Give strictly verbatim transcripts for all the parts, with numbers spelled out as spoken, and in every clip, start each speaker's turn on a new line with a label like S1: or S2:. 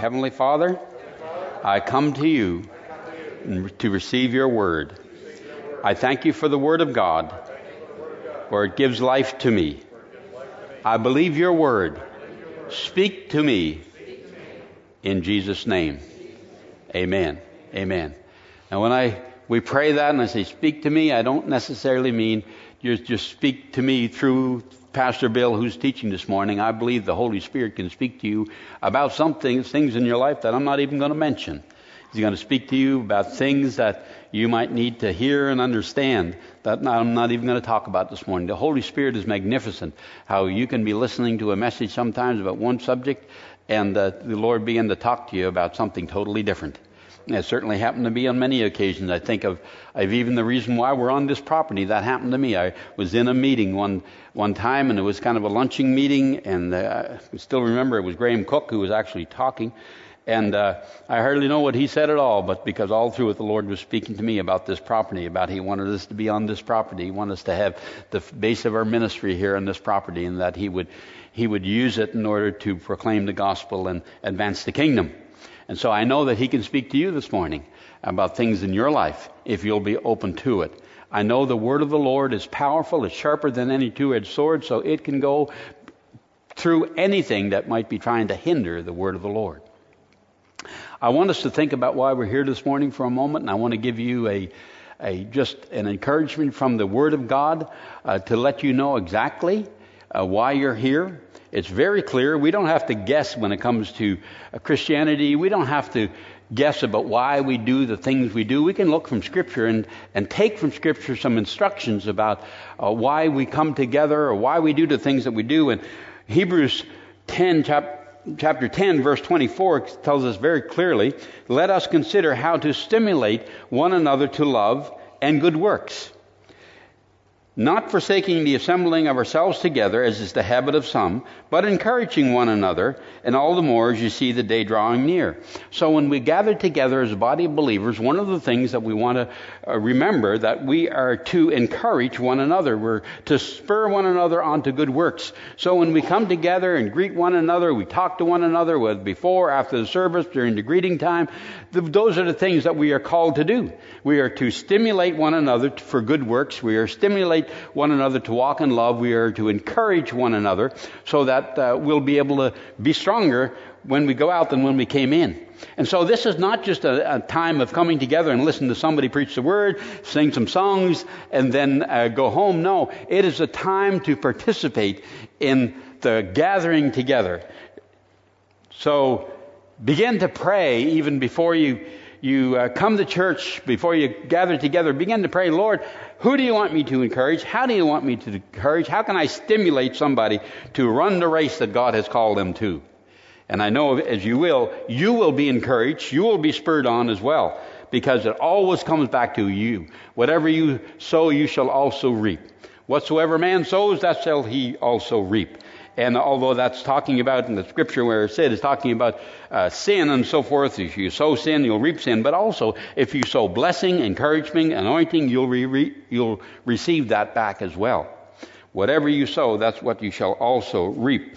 S1: Heavenly Father, I come to you to receive your word. I thank you for the word of God, for it gives life to me. I believe your word. Speak to me in Jesus' name. Amen. Amen. Now when I we pray that and I say speak to me, I don't necessarily mean just, just speak to me through Pastor Bill who's teaching this morning. I believe the Holy Spirit can speak to you about something, things in your life that I'm not even going to mention. He's going to speak to you about things that you might need to hear and understand that I'm not even going to talk about this morning. The Holy Spirit is magnificent. How you can be listening to a message sometimes about one subject and uh, the Lord begin to talk to you about something totally different. And it certainly happened to me on many occasions. I think of, of even the reason why we're on this property. That happened to me. I was in a meeting one one time, and it was kind of a lunching meeting, and uh, I still remember it was Graham Cook who was actually talking. And uh, I hardly know what he said at all, but because all through it the Lord was speaking to me about this property, about He wanted us to be on this property. He wanted us to have the base of our ministry here on this property, and that He would He would use it in order to proclaim the gospel and advance the kingdom. And so I know that He can speak to you this morning about things in your life if you'll be open to it. I know the word of the Lord is powerful, it's sharper than any two-edged sword, so it can go through anything that might be trying to hinder the word of the Lord. I want us to think about why we're here this morning for a moment, and I want to give you a, a just an encouragement from the Word of God uh, to let you know exactly uh, why you're here. It's very clear. We don't have to guess when it comes to uh, Christianity. We don't have to guess about why we do the things we do. We can look from Scripture and, and take from Scripture some instructions about uh, why we come together or why we do the things that we do. And Hebrews ten, chapter Chapter ten, verse twenty-four tells us very clearly, let us consider how to stimulate one another to love and good works, not forsaking the assembling of ourselves together, as is the habit of some, but encouraging one another, and all the more as you see the day drawing near. So when we gather together as a body of believers, one of the things that we want to uh, remember that we are to encourage one another. We're to spur one another on to good works. So when we come together and greet one another, we talk to one another, whether before, after the service, during the greeting time, th- those are the things that we are called to do. We are to stimulate one another for good works. We are to stimulate one another to walk in love. We are to encourage one another so that uh, we'll be able to be stronger when we go out than when we came in. And so this is not just a, a time of coming together and listen to somebody preach the word, sing some songs, and then uh, go home. No, it is a time to participate in the gathering together. So begin to pray even before you You uh, come to church, before you gather together, begin to pray, Lord, who do you want me to encourage? How do you want me to encourage? How can I stimulate somebody to run the race that God has called them to? And I know as you will, you will be encouraged. You will be spurred on as well, because it always comes back to you. Whatever you sow, you shall also reap. Whatsoever man sows, that shall he also reap. And although that's talking about in the scripture where it said, it's talking about uh, sin and so forth. If you sow sin, you'll reap sin. But also, if you sow blessing, encouragement, anointing, you'll re- re- you'll receive that back as well. Whatever you sow, that's what you shall also reap.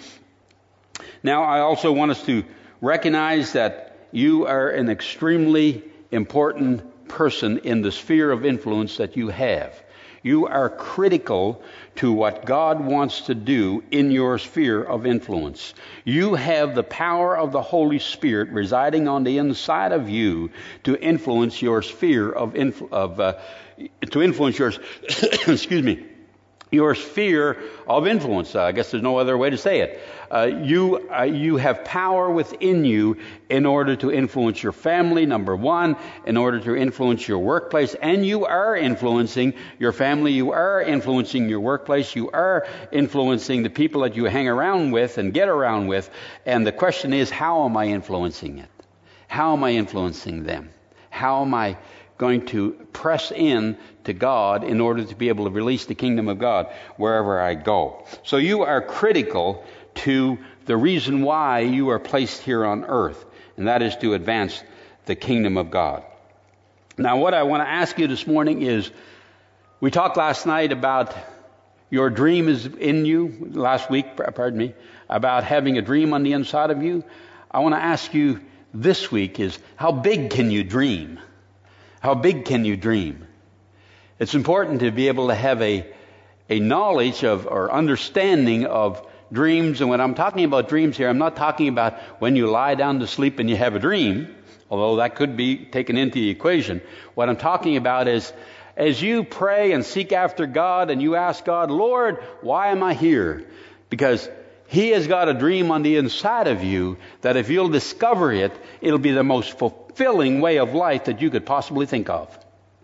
S1: Now, I also want us to recognize that you are an extremely important person in the sphere of influence that you have. You are critical to what God wants to do in your sphere of influence. You have the power of the Holy Spirit residing on the inside of you to influence your sphere of influ- of uh, to influence your excuse me your sphere of influence. Uh, I guess there's no other way to say it. Uh, you uh, you have power within you in order to influence your family, number one, in order to influence your workplace, and you are influencing your family, you are influencing your workplace, you are influencing the people that you hang around with and get around with, and the question is, how am I influencing it? How am I influencing them? How am I going to press in to God in order to be able to release the kingdom of God wherever I go? So you are critical to the reason why you are placed here on earth, and that is to advance the kingdom of God. Now, what I want to ask you this morning is, we talked last night about your dream is in you, last week, pardon me, about having a dream on the inside of you. I want to ask you this week is, how big can you dream? How big can you dream? It's important to be able to have a, a knowledge of or understanding of dreams. And when I'm talking about dreams here, I'm not talking about when you lie down to sleep and you have a dream, although that could be taken into the equation. What I'm talking about is, as you pray and seek after God and you ask God, Lord, why am I here? Because He has got a dream on the inside of you that if you'll discover it, it'll be the most fulfilling way of life that you could possibly think of.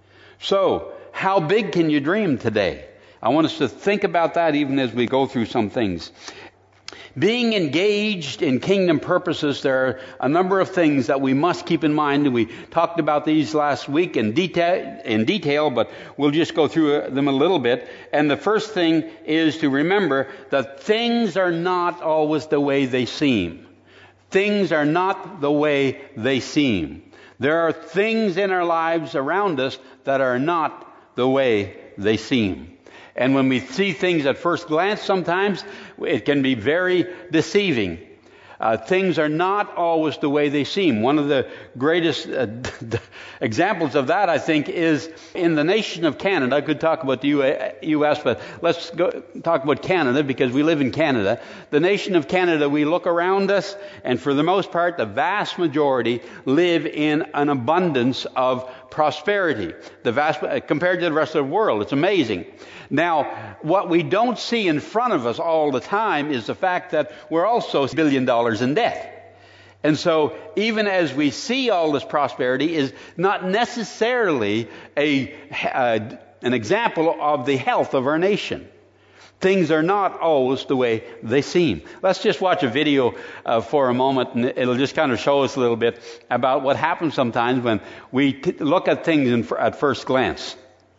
S1: So, how big can you dream today? I want us to think about that even as we go through some things. Being engaged in kingdom purposes, there are a number of things that we must keep in mind. And we talked about these last week in detail, in detail, but we'll just go through them a little bit. And the first thing is to remember that things are not always the way they seem. Things are not the way they seem. There are things in our lives around us that are not the way they seem. And when we see things at first glance, sometimes it can be very deceiving. Uh, things are not always the way they seem. One of the greatest uh, examples of that, I think, is in the nation of Canada. I could talk about the U S, but let's go talk about Canada because we live in Canada. The nation of Canada, we look around us, and for the most part, the vast majority live in an abundance of prosperity. The vast, compared to the rest of the world, it's amazing. Now, what we don't see in front of us all the time is the fact that we're also a billion dollars in debt. And so, even as we see all this prosperity, is not necessarily a, uh, an example of the health of our nation. Things are not always the way they seem. Let's just watch a video uh, for a moment, and it'll just kind of show us a little bit about what happens sometimes when we t- look at things in, at first glance.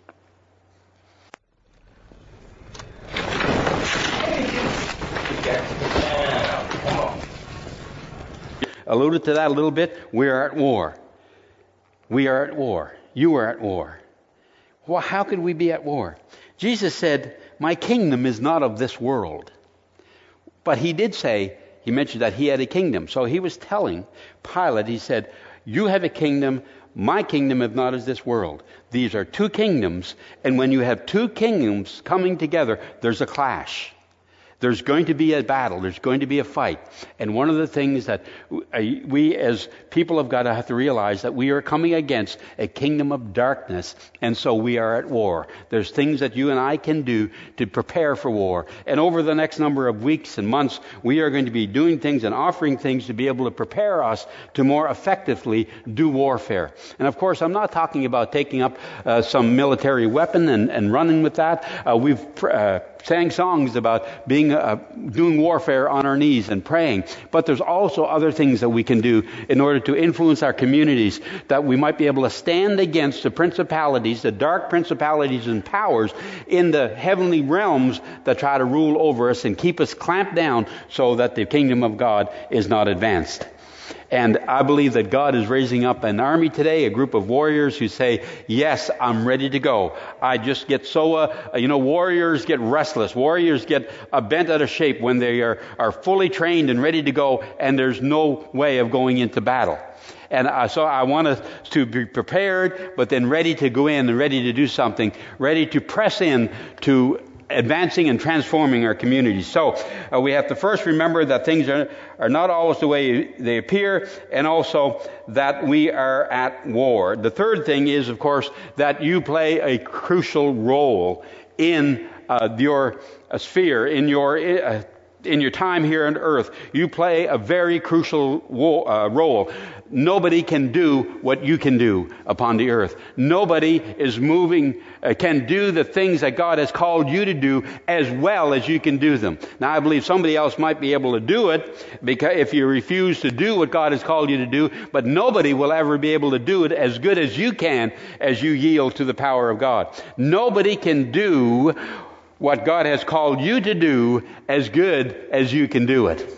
S1: Alluded to that a little bit. We are at war. We are at war. You are at war. Well, how could we be at war? Jesus said, my kingdom is not of this world. But he did say, he mentioned that he had a kingdom. So he was telling Pilate, he said, you have a kingdom, my kingdom is not of this world. These are two kingdoms, and when you have two kingdoms coming together, there's a clash. There's going to be a battle. There's going to be a fight. And one of the things that we as people have got to have to realize that we are coming against a kingdom of darkness. And so we are at war. There's things that you and I can do to prepare for war. And over the next number of weeks and months, we are going to be doing things and offering things to be able to prepare us to more effectively do warfare. And of course, I'm not talking about taking up uh, some military weapon and, and running with that. Uh, we've uh, sang songs about being uh, doing warfare on our knees and praying. But there's also other things that we can do in order to influence our communities, that we might be able to stand against the principalities, the dark principalities and powers in the heavenly realms that try to rule over us and keep us clamped down so that the kingdom of God is not advanced. And I believe that God is raising up an army today, a group of warriors who say, yes, I'm ready to go. I just get so, uh, you know, warriors get restless. Warriors get uh, bent out of shape when they are, are fully trained and ready to go, and there's no way of going into battle. And uh, so I want us to be prepared, but then ready to go in and ready to do something, ready to press in to advancing and transforming our communities. So uh, we have to first remember that things are, are not always the way they appear, and also that we are at war. The third thing is, of course, that you play a crucial role in uh, your uh, sphere, in your uh, in your time here on earth. You play a very crucial wo- uh, role. Nobody can do what you can do upon the earth. Nobody is moving, uh, can do the things that God has called you to do as well as you can do them. Now, I believe somebody else might be able to do it because if you refuse to do what God has called you to do, but nobody will ever be able to do it as good as you can as you yield to the power of God. Nobody can do what God has called you to do as good as you can do it.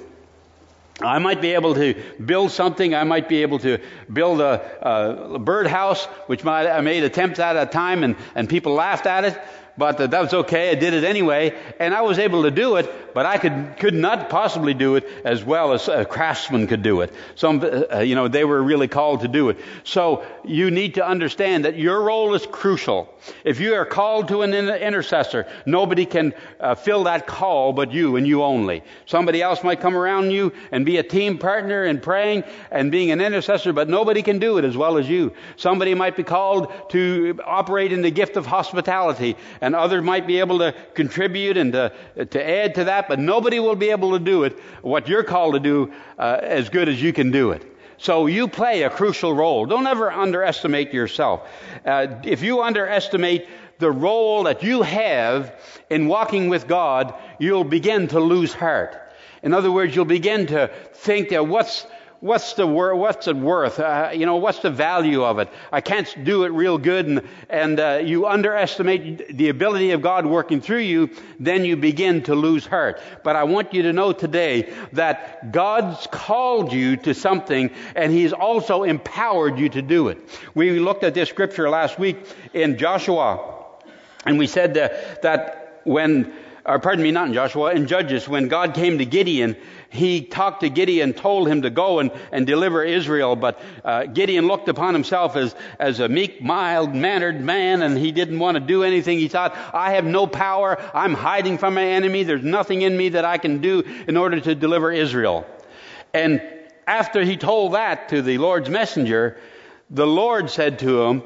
S1: I might be able to build something. I might be able to build a, a birdhouse, which might, I made attempts at a time, and, and people laughed at it. but uh, that was okay. I did it anyway, and I was able to do it, but I could could not possibly do it as well as a craftsman could do it. Some, uh, you know, they were really called to do it. So you need to understand that your role is crucial. If you are called to an intercessor, nobody can uh, fill that call but you and you only. Somebody else might come around you and be a team partner in praying and being an intercessor, but nobody can do it as well as you. Somebody might be called to operate in the gift of hospitality, and others might be able to contribute and to, to add to that, but nobody will be able to do it, what you're called to do, uh, as good as you can do it. So you play a crucial role. Don't ever underestimate yourself. Uh, if you underestimate the role that you have in walking with God, you'll begin to lose heart. In other words, you'll begin to think that what's What's the wor- What's it worth? Uh, you know, what's the value of it? I can't do it real good, and and uh, you underestimate the ability of God working through you. Then you begin to lose heart. But I want you to know today that God's called you to something, and He's also empowered you to do it. We looked at this scripture last week in Joshua, and we said that, that when, or pardon me, not in Joshua, in Judges, when God came to Gideon, He talked to Gideon, told him to go and, and deliver Israel. But uh, Gideon looked upon himself as, as a meek, mild-mannered man, and he didn't want to do anything. He thought, I have no power. I'm hiding from my enemy. There's nothing in me that I can do in order to deliver Israel. And after he told that to the Lord's messenger, the Lord said to him,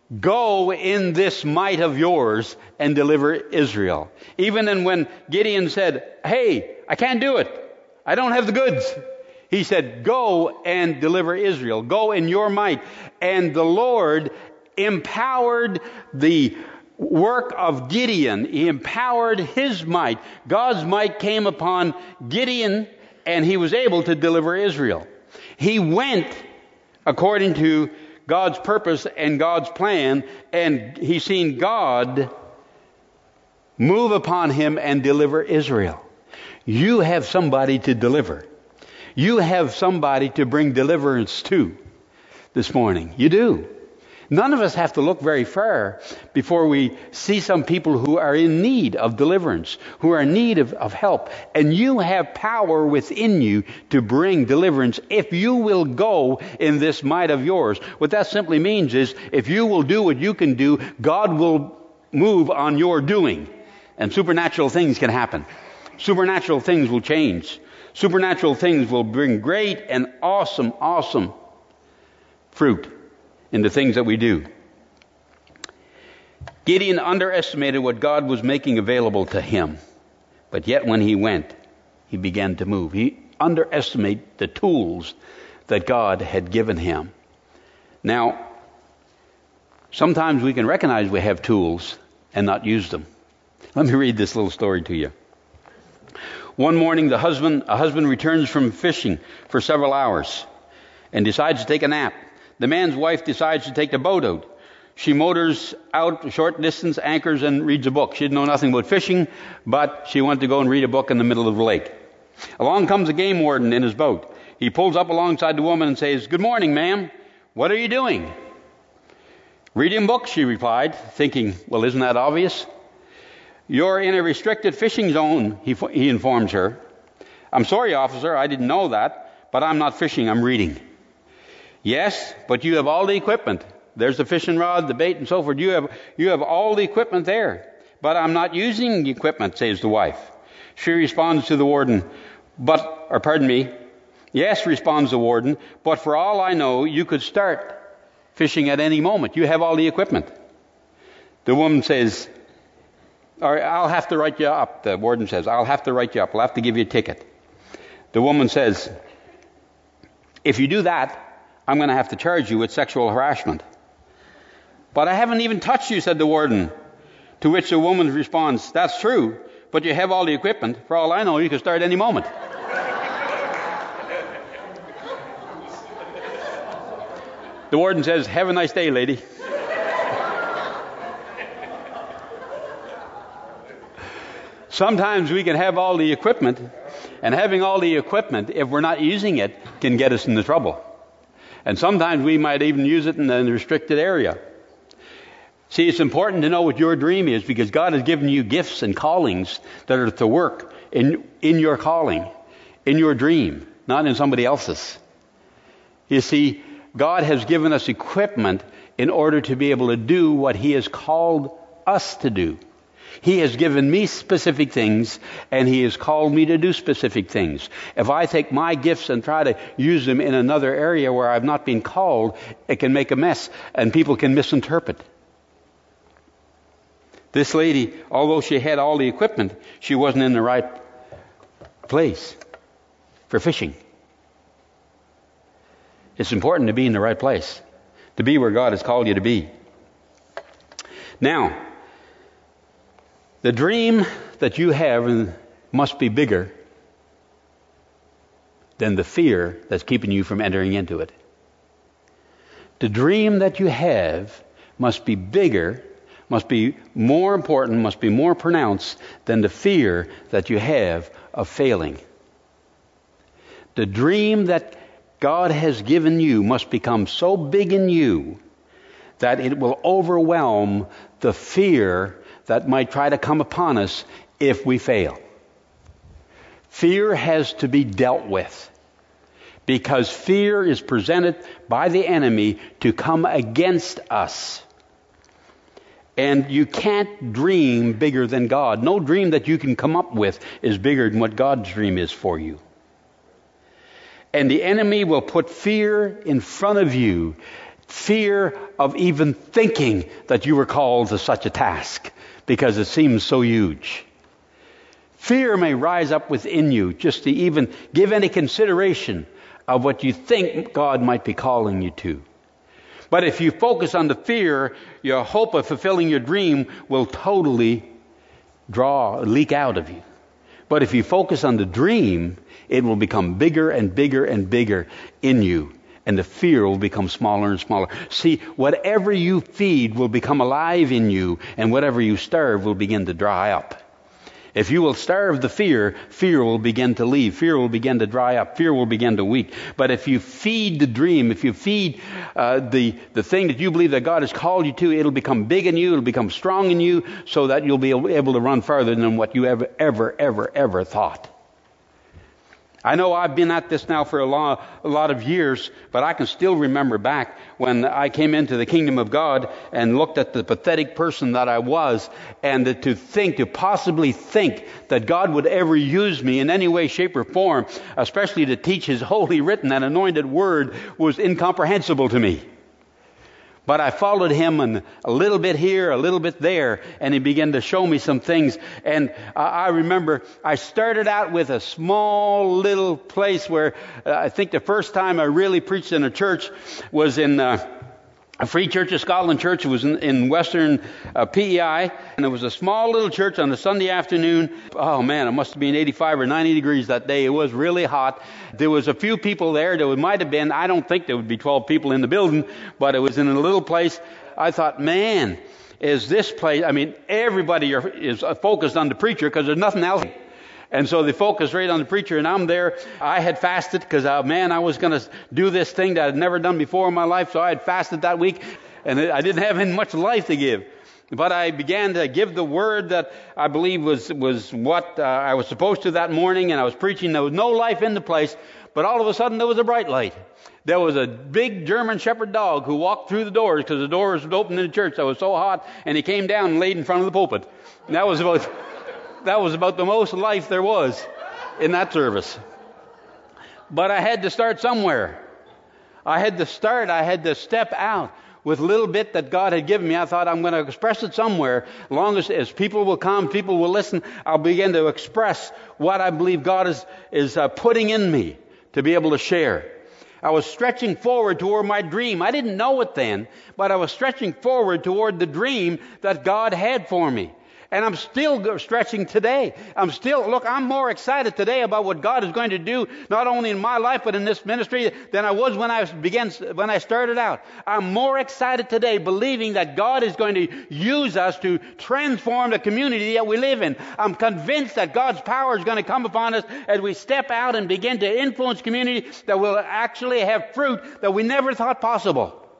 S1: go in this might of yours and deliver Israel. Even then when Gideon said, hey, I can't do it. I don't have the goods. He said, go and deliver Israel. Go in your might. And the Lord empowered the work of Gideon. He empowered his might. God's might came upon Gideon, and he was able to deliver Israel. He went according to God's purpose and God's plan, and he seen God move upon him and deliver Israel. You have somebody to deliver. You have somebody to bring deliverance to this morning. You do. None of us have to look very far before we see some people who are in need of deliverance, who are in need of, of help. And you have power within you to bring deliverance if you will go in this might of yours. What that simply means is if you will do what you can do, God will move on your doing. And supernatural things can happen. Supernatural things will change. Supernatural things will bring great and awesome, awesome fruit in the things that we do. Gideon underestimated what God was making available to him. But yet when he went, he began to move. He underestimated the tools that God had given him. Now, sometimes we can recognize we have tools and not use them. Let me read this little story to you. One morning, the husband, a husband returns from fishing for several hours and decides to take a nap. The man's wife decides to take the boat out. She motors out a short distance, anchors, and reads a book. She didn't know nothing about fishing, but she wanted to go and read a book in the middle of the lake. Along comes a game warden in his boat. He pulls up alongside the woman and says, "Good morning, ma'am. What are you doing?" "Reading books," she replied, thinking, well, isn't that obvious? "You're in a restricted fishing zone," he, he informs her. "I'm sorry, officer, I didn't know that, but I'm not fishing, I'm reading." "Yes, but you have all the equipment. There's the fishing rod, the bait, and so forth. You have, you have all the equipment there. But I'm not using the equipment," says the wife. She responds to the warden, but, or pardon me, "Yes," responds the warden, "but for all I know, you could start fishing at any moment. You have all the equipment." The woman says, or "I'll have to write you up," the warden says. "I'll have to write you up. I'll have to give you a ticket." The woman says, "If you do that, I'm going to have to charge you with sexual harassment." "But I haven't even touched you," said the warden. To which the woman responds, "That's true, but you have all the equipment. For all I know, you can start any moment." The warden says, "Have a nice day, lady." Sometimes we can have all the equipment, and having all the equipment, if we're not using it, can get us into trouble. And sometimes we might even use it in a restricted area. See, it's important to know what your dream is, because God has given you gifts and callings that are to work in, in your calling, in your dream, not in somebody else's. You see, God has given us equipment in order to be able to do what He has called us to do. He has given me specific things, and He has called me to do specific things. If I take my gifts and try to use them in another area where I've not been called, it can make a mess, and people can misinterpret. This lady, although she had all the equipment, she wasn't in the right place for fishing. It's important to be in the right place, to be where God has called you to be. Now, the dream that you have must be bigger than the fear that's keeping you from entering into it. The dream that you have must be bigger, must be more important, must be more pronounced than the fear that you have of failing. The dream that God has given you must become so big in you that it will overwhelm the fear that might try to come upon us if we fail. Fear has to be dealt with, because fear is presented by the enemy to come against us. And you can't dream bigger than God. No dream that you can come up with is bigger than what God's dream is for you. And the enemy will put fear in front of you, fear of even thinking that you were called to such a task, because it seems so huge. Fear may rise up within you just to even give any consideration of what you think God might be calling you to. But if you focus on the fear, your hope of fulfilling your dream will totally draw, leak out of you. But if you focus on the dream, it will become bigger and bigger and bigger in you. And the fear will become smaller and smaller. See, whatever you feed will become alive in you, and whatever you starve will begin to dry up. If you will starve the fear, fear will begin to leave. Fear will begin to dry up. Fear will begin to weak. But if you feed the dream, if you feed uh, the, the thing that you believe that God has called you to, it'll become big in you, it'll become strong in you, so that you'll be able to run farther than what you ever, ever, ever, ever thought. I know I've been at this now for a lot, a lot of years, but I can still remember back when I came into the kingdom of God and looked at the pathetic person that I was, and to think, to possibly think that God would ever use me in any way, shape, or form, especially to teach His holy written and anointed word, was incomprehensible to me. But I followed Him, and a little bit here, a little bit there, and He began to show me some things. And uh, I remember I started out with a small little place where uh, I think the first time I really preached in a church was in uh, a Free Church of Scotland church. It was in, in Western uh, P E I, and it was a small little church on a Sunday afternoon. Oh man, it must have been eighty-five or ninety degrees that day. It was really hot. There was a few people there. There might have been, I don't think there would be twelve people in the building, but it was in a little place. I thought, man, is this place, I mean, everybody are, is focused on the preacher because there's nothing else. And so they focused right on the preacher, and I'm there. I had fasted because, uh, man, I was going to do this thing that I'd never done before in my life, so I had fasted that week, and I didn't have any much life to give. But I began to give the word that I believe was, was what uh, I was supposed to that morning, and I was preaching. There was no life in the place, but all of a sudden there was a bright light. There was a big German Shepherd dog who walked through the doors because the doors were open in the church. It was so hot, and he came down and laid in front of the pulpit. And that was about... That was about the most life there was in that service. But I had to start somewhere. I had to start, I had to step out with a little bit that God had given me. I thought I'm going to express it somewhere. As long as, as people will come, people will listen, I'll begin to express what I believe God is, is uh, putting in me to be able to share. I was stretching forward toward my dream. I didn't know it then, but I was stretching forward toward the dream that God had for me. And I'm still stretching today. I'm still, look, I'm more excited today about what God is going to do, not only in my life, but in this ministry than I was when I began, when I started out. I'm more excited today believing that God is going to use us to transform the community that we live in. I'm convinced that God's power is going to come upon us as we step out and begin to influence community that will actually have fruit that we never thought possible.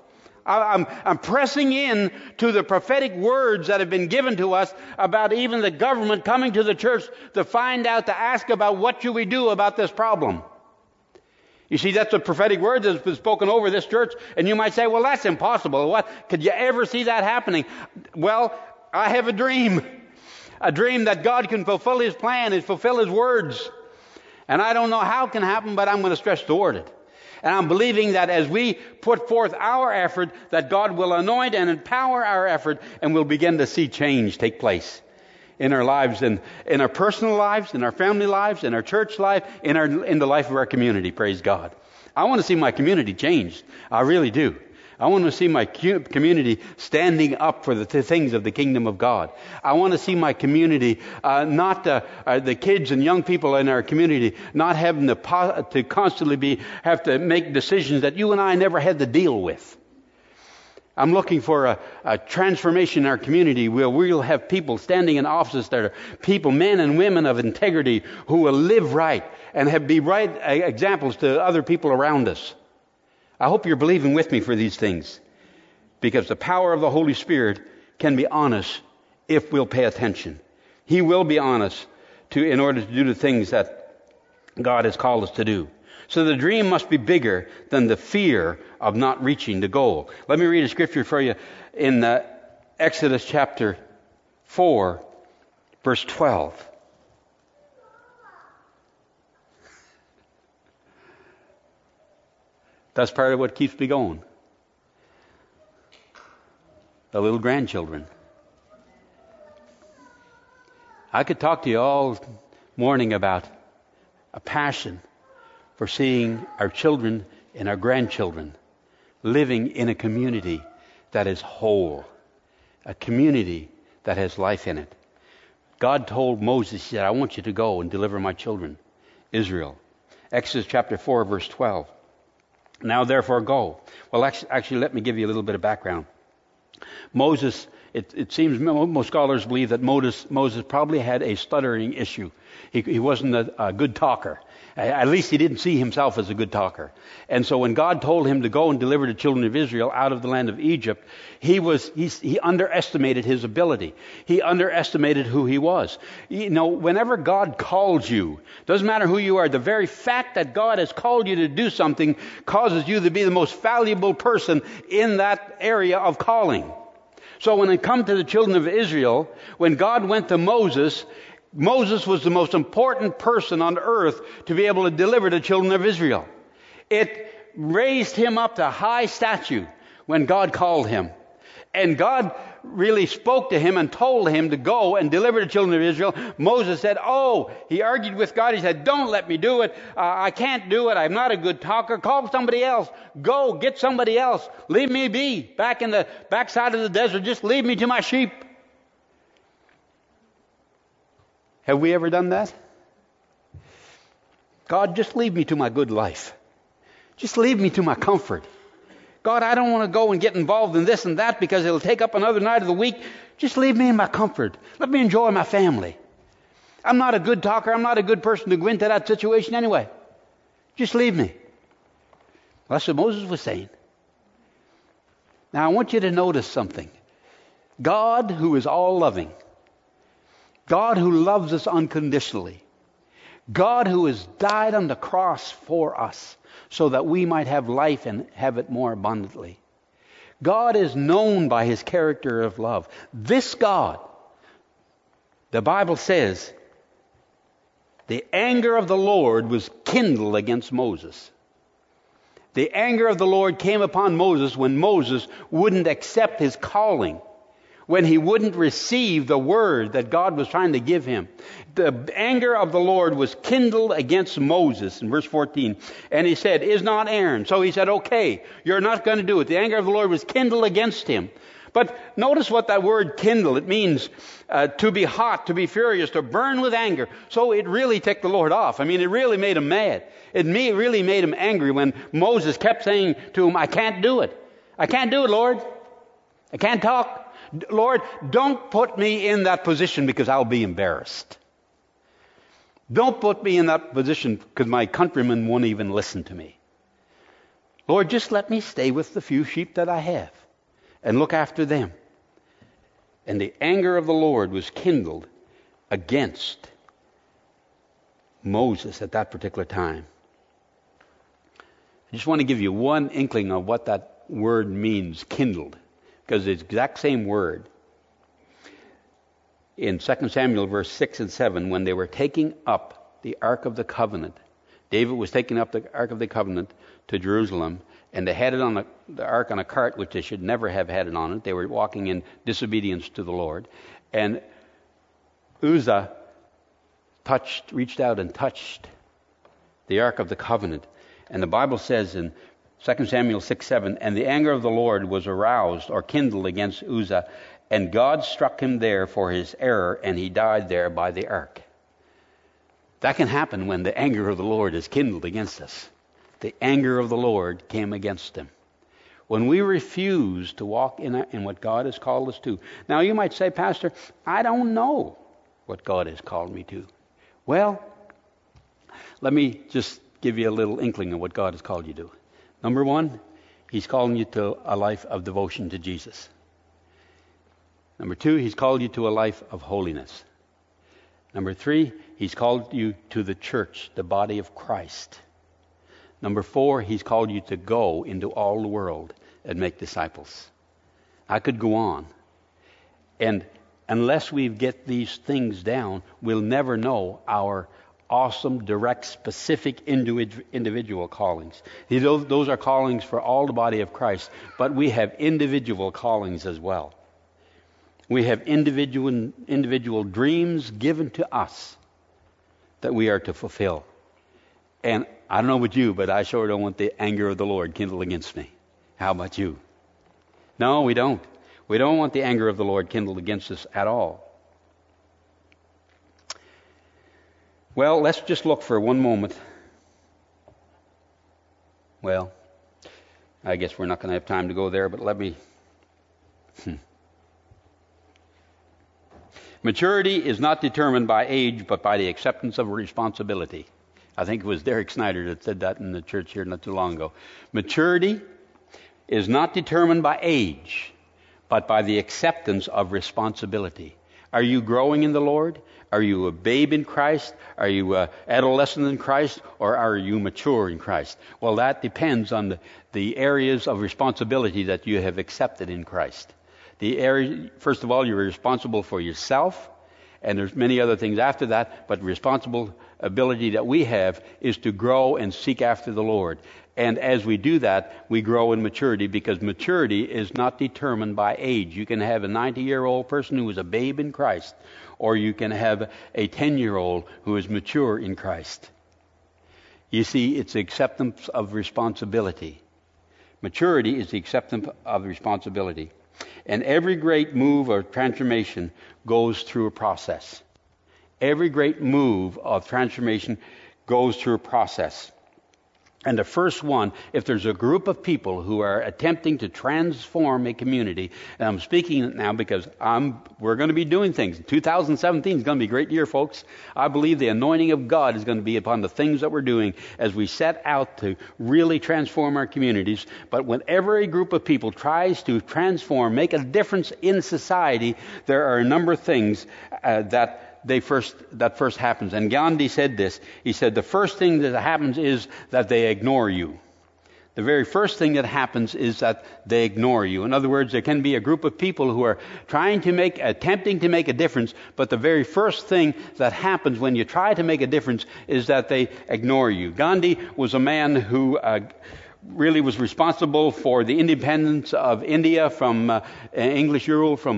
S1: I'm, I'm pressing in to the prophetic words that have been given to us about even the government coming to the church to find out, to ask about what should we do about this problem. You see, that's the prophetic word that's been spoken over this church. And you might say, well, that's impossible. What? Could you ever see that happening? Well, I have a dream. A dream that God can fulfill His plan and fulfill His words. And I don't know how it can happen, but I'm going to stretch toward it. And I'm believing that as we put forth our effort, that God will anoint and empower our effort, and we'll begin to see change take place in our lives, and in our personal lives, in our family lives, in our church life, in our in the life of our community. Praise God. I want to see my community changed. I really do. I want to see my community standing up for the th- things of the kingdom of God. I want to see my community, uh, not uh, uh, the kids and young people in our community, not having to, po- to constantly be have to make decisions that you and I never had to deal with. I'm looking for a, a transformation in our community where we'll have people standing in offices that are people, men and women of integrity, who will live right and have be right examples to other people around us. I hope you're believing with me for these things, because the power of the Holy Spirit can be on us if we'll pay attention. He will be on us to, in order to do the things that God has called us to do. So the dream must be bigger than the fear of not reaching the goal. Let me read a scripture for you in uh, Exodus chapter four, verse twelve. That's part of what keeps me going. The little grandchildren. I could talk to you all morning about a passion for seeing our children and our grandchildren living in a community that is whole, a community that has life in it. God told Moses, He said, I want you to go and deliver my children, Israel. Exodus chapter four, verse twelve. Now therefore go. Well, actually, actually, let me give you a little bit of background. Moses, it, it seems most scholars believe that Moses, Moses probably had a stuttering issue. He, he wasn't a, a good talker. At least he didn't see himself as a good talker. And so when God told him to go and deliver the children of Israel out of the land of Egypt, he was he, he underestimated his ability. He underestimated who he was. You know, whenever God calls you, doesn't matter who you are, the very fact that God has called you to do something causes you to be the most valuable person in that area of calling. So when it comes to the children of Israel, when God went to Moses, Moses was the most important person on earth to be able to deliver the children of Israel. It raised him up to high stature when God called him. And God really spoke to him and told him to go and deliver the children of Israel. Moses said, oh, he argued with God. He said, don't let me do it. Uh, I can't do it. I'm not a good talker. Call somebody else. Go, get somebody else. Leave me be. Back in the backside of the desert, just leave me to my sheep. Have we ever done that? God, just leave me to my good life. Just leave me to my comfort. God, I don't want to go and get involved in this and that because it'll take up another night of the week. Just leave me in my comfort. Let me enjoy my family. I'm not a good talker. I'm not a good person to go into that situation anyway. Just leave me. Well, that's what Moses was saying. Now, I want you to notice something. God, who is all loving, God who loves us unconditionally, God who has died on the cross for us so that we might have life and have it more abundantly. God is known by His character of love. This God, the Bible says, the anger of the Lord was kindled against Moses. The anger of the Lord came upon Moses when Moses wouldn't accept his calling, when he wouldn't receive the word that God was trying to give him. The anger of the Lord was kindled against Moses in verse fourteen. And he said, is not Aaron? So he said, okay, you're not going to do it. The anger of the Lord was kindled against him. But notice what that word kindle, it means uh, to be hot, to be furious, to burn with anger. So it really ticked the Lord off. I mean, it really made him mad. It me- really made him angry when Moses kept saying to him, I can't do it. I can't do it, Lord. I can't talk. Lord, don't put me in that position because I'll be embarrassed. Don't put me in that position because my countrymen won't even listen to me. Lord, just let me stay with the few sheep that I have and look after them. And the anger of the Lord was kindled against Moses at that particular time. I just want to give you one inkling of what that word means, kindled, because it's the exact same word. In Second Samuel verse six and seven, when they were taking up the Ark of the Covenant, David was taking up the Ark of the Covenant to Jerusalem, and they had it on the, the Ark on a cart, which they should never have had it on it. They were walking in disobedience to the Lord. And Uzzah touched, reached out and touched the Ark of the Covenant. And the Bible says in Second Samuel six seven, and the anger of the Lord was aroused or kindled against Uzzah, and God struck him there for his error, and he died there by the ark. That can happen when the anger of the Lord is kindled against us. The anger of the Lord came against him. When we refuse to walk in, a, in what God has called us to. Now you might say, Pastor, I don't know what God has called me to. Well, let me just give you a little inkling of what God has called you to. Number one, He's calling you to a life of devotion to Jesus. Number two, He's called you to a life of holiness. Number three, He's called you to the church, the body of Christ. Number four, He's called you to go into all the world and make disciples. I could go on. And unless we get these things down, we'll never know our awesome, direct, specific individual callings. Those, those are callings for all the body of Christ, but we have individual callings as well. We have individual individual dreams given to us that we are to fulfill. And I don't know about you, but I sure don't want the anger of the Lord kindled against me. How about you? No, we don't. We don't want the anger of the Lord kindled against us at all. Well, let's just look for one moment. Well, I guess we're not going to have time to go there, but let me... Hmm. Maturity is not determined by age, but by the acceptance of responsibility. I think it was Derek Snyder that said that in the church here not too long ago. Maturity is not determined by age, but by the acceptance of responsibility. Are you growing in the Lord? Are you a babe in Christ? Are you an adolescent in Christ? Or are you mature in Christ? Well, that depends on the, the areas of responsibility that you have accepted in Christ. The area, first of all, you're responsible for yourself, and there's many other things after that, but responsible ability that we have is to grow and seek after the Lord. And as we do that, we grow in maturity, because maturity is not determined by age. You can have a ninety-year-old person who is a babe in Christ, or you can have a ten-year-old who is mature in Christ. You see, it's the acceptance of responsibility. Maturity is the acceptance of responsibility. And every great move of transformation goes through a process. Every great move of transformation goes through a process. And the first one, if there's a group of people who are attempting to transform a community, and I'm speaking now because I'm, we're going to be doing things. two thousand seventeen is going to be a great year, folks. I believe the anointing of God is going to be upon the things that we're doing as we set out to really transform our communities. But whenever a group of people tries to transform, make a difference in society, there are a number of things uh, that They first that first happens. And Gandhi said this. He said, the first thing that happens is that they ignore you. The very first thing that happens is that they ignore you. In other words, there can be a group of people who are trying to make, attempting to make a difference, but the very first thing that happens when you try to make a difference is that they ignore you. Gandhi was a man who uh, really was responsible for the independence of India from uh, English rule, from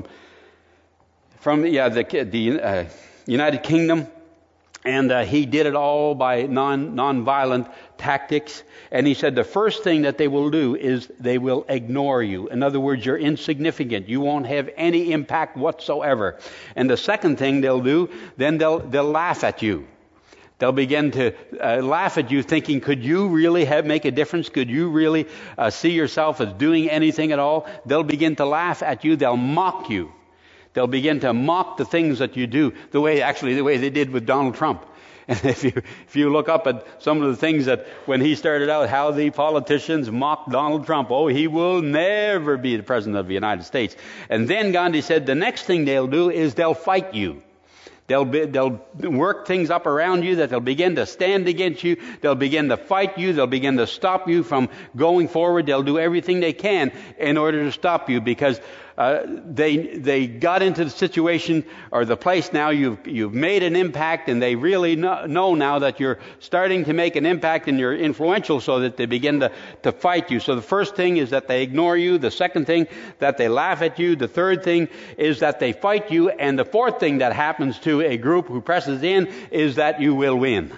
S1: from yeah the the. Uh, United Kingdom, and uh, he did it all by non non-violent tactics. And he said the first thing that they will do is they will ignore you. In other words, you're insignificant. You won't have any impact whatsoever. And the second thing they'll do, then they'll they'll laugh at you. They'll begin to uh, laugh at you, thinking, could you really have make a difference? Could you really uh, see yourself as doing anything at all? They'll begin to laugh at you. They'll mock you. They'll begin to mock the things that you do, the way, actually, the way they did with Donald Trump. And if you if you look up at some of the things that when he started out, how the politicians mocked Donald Trump, oh, he will never be the president of the United States. And then Gandhi said the next thing they'll do is they'll fight you. They'll be, they'll work things up around you that they'll begin to stand against you. They'll begin to fight you. They'll begin to stop you from going forward. They'll do everything they can in order to stop you because uh, they they got into the situation or the place now. You've you've made an impact, and they really know, know now that you're starting to make an impact and you're influential, so that they begin to to fight you. So the first thing is that they ignore you. The second thing that they laugh at you. The third thing is that they fight you, and the fourth thing that happens to a group who presses in is that you will win.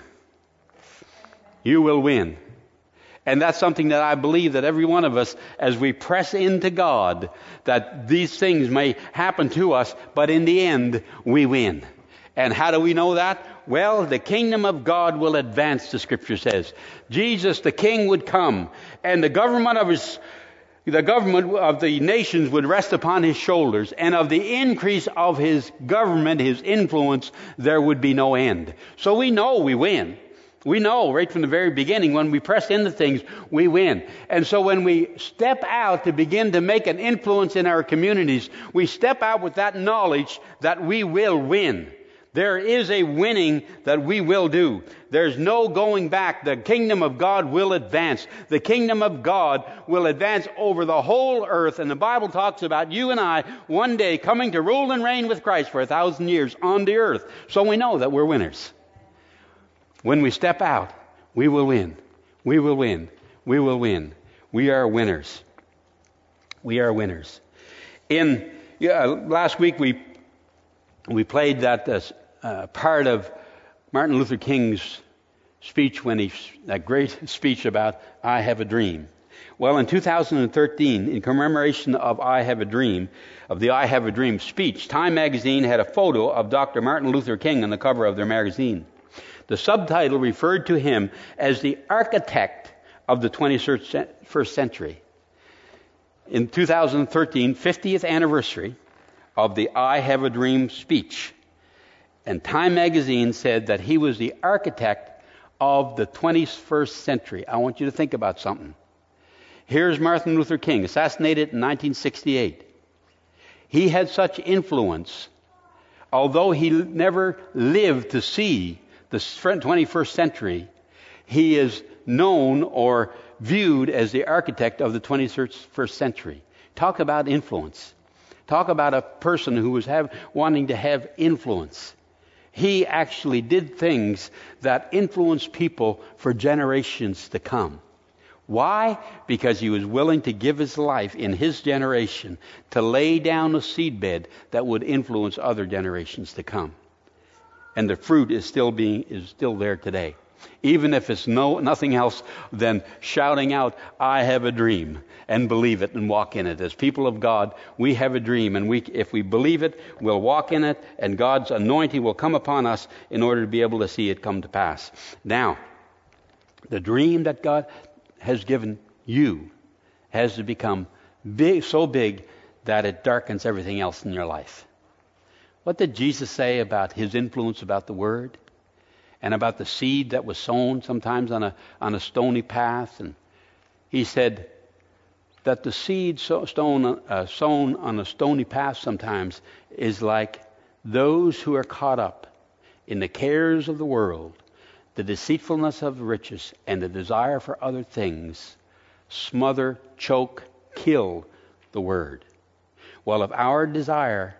S1: You will win. And that's something that I believe that every one of us, as we press into God, that these things may happen to us, but in the end, we win. And how do we know that? Well, the kingdom of God will advance, the Scripture says. Jesus, the King, would come, and the government of his The government of the nations would rest upon his shoulders, and of the increase of his government, his influence, there would be no end. So we know we win. We know right from the very beginning, when we press into things, we win. And so when we step out to begin to make an influence in our communities, we step out with that knowledge that we will win. There is a winning that we will do. There's no going back. The kingdom of God will advance. The kingdom of God will advance over the whole earth. And the Bible talks about you and I one day coming to rule and reign with Christ for a thousand years on the earth. So we know that we're winners. When we step out, we will win. We will win. We will win. We are winners. We are winners. In yeah, last week we we played that uh, uh, part of Martin Luther King's speech when he that great speech about I Have a Dream. Well, in two thousand thirteen, in commemoration of I Have a Dream, of the I Have a Dream speech, Time magazine had a photo of Doctor Martin Luther King on the cover of their magazine. The subtitle referred to him as the architect of the twenty-first century. In two thousand thirteen, fiftieth anniversary of the I Have a Dream speech. And Time magazine said that he was the architect of the twenty-first century. I want you to think about something. Here's Martin Luther King, assassinated in nineteen sixty-eight. He had such influence, although he never lived to see the twenty-first century, he is known or viewed as the architect of the twenty-first century. Talk about influence. Talk about a person who was have, wanting to have influence. He actually did things that influenced people for generations to come. Why? Because he was willing to give his life in his generation to lay down a seedbed that would influence other generations to come. And the fruit is still being is still there today. Even if it's no nothing else than shouting out, I have a dream, and believe it and walk in it. As people of God, we have a dream, and we if we believe it, we'll walk in it, and God's anointing will come upon us in order to be able to see it come to pass. Now, the dream that God has given you has to become big, so big that it darkens everything else in your life. What did Jesus say about his influence about the Word? And about the seed that was sown sometimes on a on a stony path? And he said that the seed so, stone, uh, sown on a stony path sometimes is like those who are caught up in the cares of the world, the deceitfulness of riches, and the desire for other things, smother, choke, kill the Word. Well, if our desire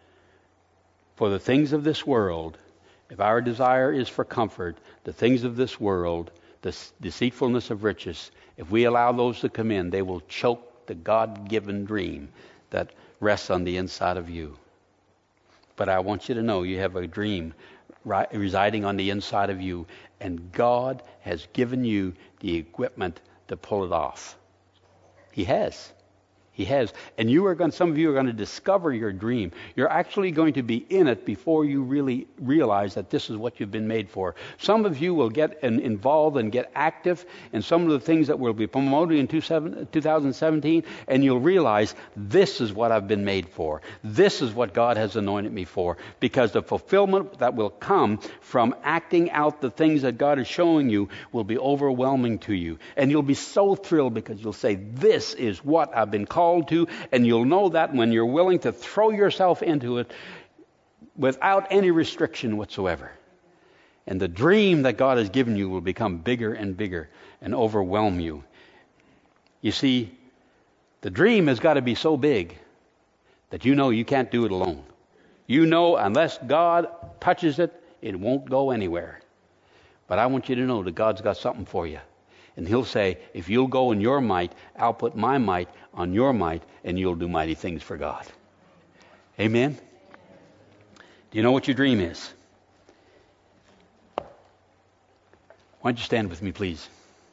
S1: for the things of this world, if our desire is for comfort, the things of this world, the deceitfulness of riches, if we allow those to come in, they will choke the God-given dream that rests on the inside of you. But I want you to know you have a dream ri- residing on the inside of you, and God has given you the equipment to pull it off. He has. He has. And you are going, some of you are going to discover your dream. You're actually going to be in it before you really realize that this is what you've been made for. Some of you will get in, involved and get active in some of the things that will be promoted in two thousand seventeen, and you'll realize this is what I've been made for. This is what God has anointed me for, because the fulfillment that will come from acting out the things that God is showing you will be overwhelming to you. And you'll be so thrilled because you'll say, this is what I've been called to, and you'll know that when you're willing to throw yourself into it without any restriction whatsoever. And the dream that God has given you will become bigger and bigger and overwhelm you. You see, the dream has got to be so big that you know you can't do it alone. You know unless God touches it, it won't go anywhere. But I want you to know that God's got something for you. And He'll say, if you'll go in your might, I'll put my might on your might, and you'll do mighty things for God. Amen? Do you know what your dream is? Why don't you stand with me, please?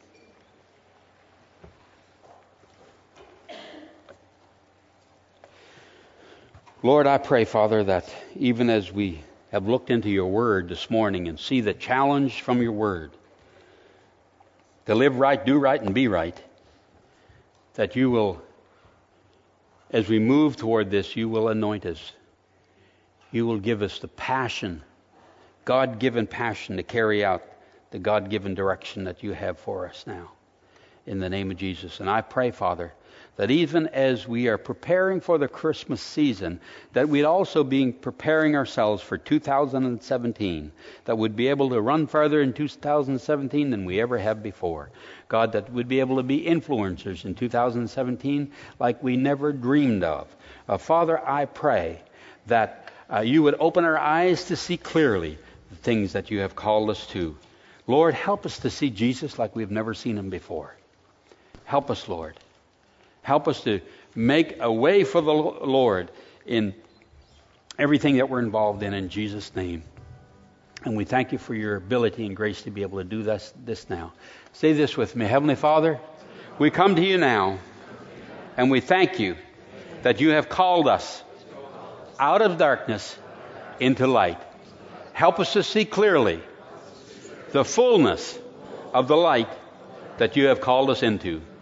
S1: Lord, I pray, Father, that even as we have looked into your word this morning and see the challenge from your word, to live right, do right, and be right, that you will, as we move toward this, you will anoint us. You will give us the passion, God-given passion to carry out the God-given direction that you have for us now, in the name of Jesus. And I pray, Father, that even as we are preparing for the Christmas season, that we'd also be preparing ourselves for two thousand seventeen, that we'd be able to run farther in two thousand seventeen than we ever have before. God, that we'd be able to be influencers in two thousand seventeen like we never dreamed of. Uh, Father, I pray that uh, you would open our eyes to see clearly the things that you have called us to. Lord, help us to see Jesus like we've never seen him before. Help us, Lord. Help us to make a way for the Lord in everything that we're involved in, in Jesus' name. And we thank you for your ability and grace to be able to do this, this now. Say this with me. Heavenly Father, we come to you now, and we thank you that you have called us out of darkness into light. Help us to see clearly the fullness of the light that you have called us into.